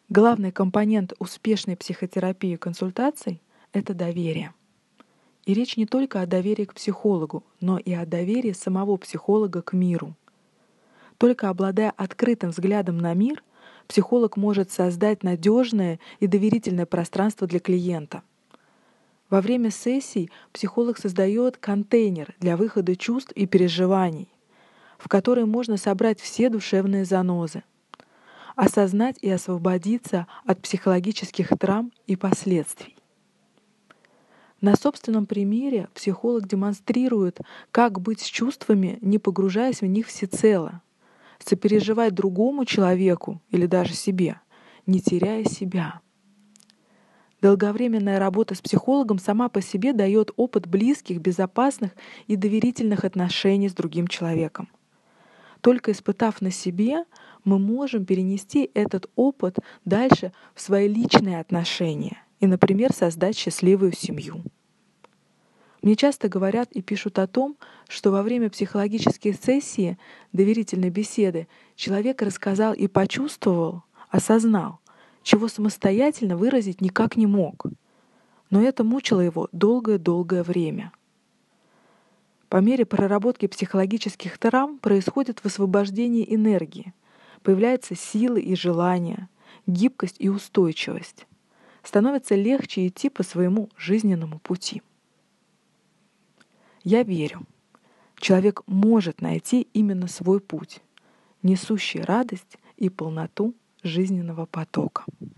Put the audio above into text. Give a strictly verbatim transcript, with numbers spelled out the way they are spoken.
Главный компонент успешной психотерапии и консультаций — это доверие. И речь не только о доверии к психологу, но и о доверии самого психолога к миру. Только обладая открытым взглядом на мир, психолог может создать надежное и доверительное пространство для клиента. Во время сессий психолог создает контейнер для выхода чувств и переживаний, в который можно собрать все душевные занозы, осознать и освободиться от психологических травм и последствий. На собственном примере психолог демонстрирует, как быть с чувствами, не погружаясь в них всецело, сопереживать другому человеку или даже себе, не теряя себя. Долговременная работа с психологом сама по себе дает опыт близких, безопасных и доверительных отношений с другим человеком. Только испытав на себе, мы можем перенести этот опыт дальше в свои личные отношения и, например, создать счастливую семью. Мне часто говорят и пишут о том, что во время психологической сессии, доверительной беседы, человек рассказал и почувствовал, осознал, чего самостоятельно выразить никак не мог. Но это мучило его долгое-долгое время. По мере проработки психологических травм происходит высвобождение энергии, появляются силы и желания, гибкость и устойчивость. Становится легче идти по своему жизненному пути. Я верю, человек может найти именно свой путь, несущий радость и полноту жизненного потока.